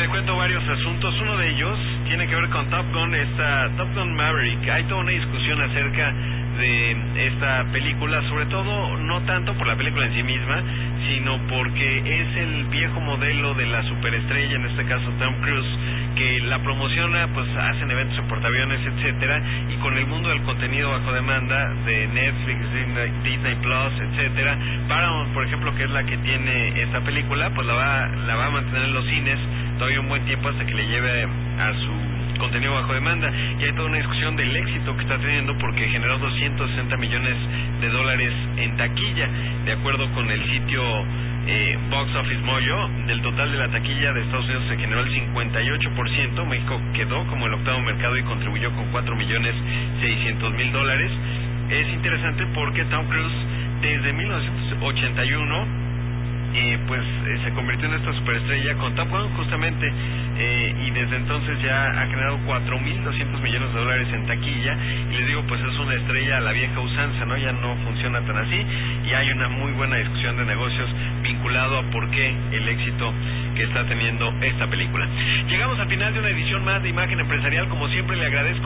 le cuento varios asuntos. Uno de ellos tiene que ver con Top Gun, Top Gun Maverick. Hay toda una discusión acerca de esta película, sobre todo no tanto por la película en sí misma, sino porque es el viejo modelo de la superestrella, en este caso Tom Cruise, que la promociona, pues hacen eventos en portaaviones, etcétera, y con el mundo del contenido bajo demanda de Netflix, Disney Plus, etcétera. Paramount, por ejemplo, que es la que tiene esta película, pues la va a mantener en los cines todavía un buen tiempo hasta que le lleve a su contenido bajo demanda. Y hay toda una discusión del éxito que está teniendo porque generó 260 millones de dólares en taquilla, de acuerdo con el sitio Box Office Mojo. Del total de la taquilla de Estados Unidos se generó el 58%. México quedó como el octavo mercado y contribuyó con 4.600.000 dólares. Es interesante porque Tom Cruise desde 1981 se convirtió en esta superestrella con Top Gun justamente, y desde entonces ya ha generado 4.200 millones de dólares en taquilla, y les digo, pues es una estrella a la vieja usanza, ¿no? Ya no funciona tan así, y hay una muy buena discusión de negocios vinculado a por qué el éxito que está teniendo esta película. Llegamos al final de una edición más de Imagen Empresarial. Como siempre, le agradezco